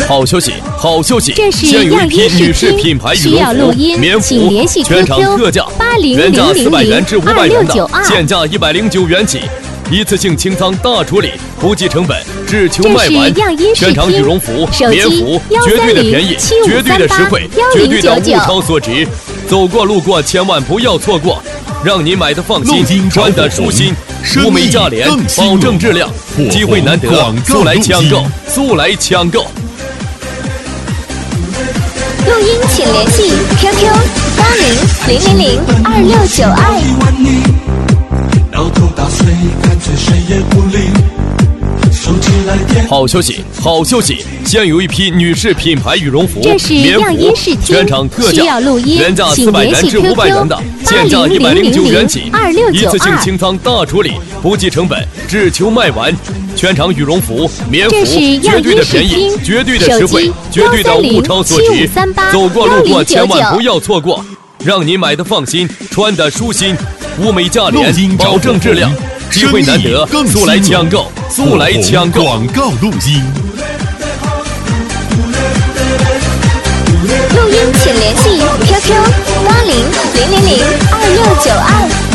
好消息，好消息！ 这是现有一批样音女士品牌羽绒服、棉服，全场特价，原价400元至500元的，现价109元起。一次性清仓大处理，不计成本，只求卖完。全场羽绒服、棉服，绝对的便宜，绝对的实惠，绝对的物超所值。走过路过千万不要错过，让你买的放心，穿的舒心，物美价廉，保证质量，机会难得，速来抢购，速来抢购。 录音请联系 QQ8000026922。 摇头打碎，干脆谁也不理。手机来电。 好消息，好消息！现有一批女士品牌羽绒服、 这是棉样音服， 视听， 全场特价，原价400元至500元的，现价109元起。一次性清仓大处理，不计成本，只求卖完。全场羽绒服、棉服，绝对的便宜，绝对的实惠，绝对的物超所值。走过路过千万不要错过，让你买的放心，穿的舒心，物美价廉，保证质量，机会难得，速来抢购，速来抢购。 广告录音。 录音请联系 QQ8000026922。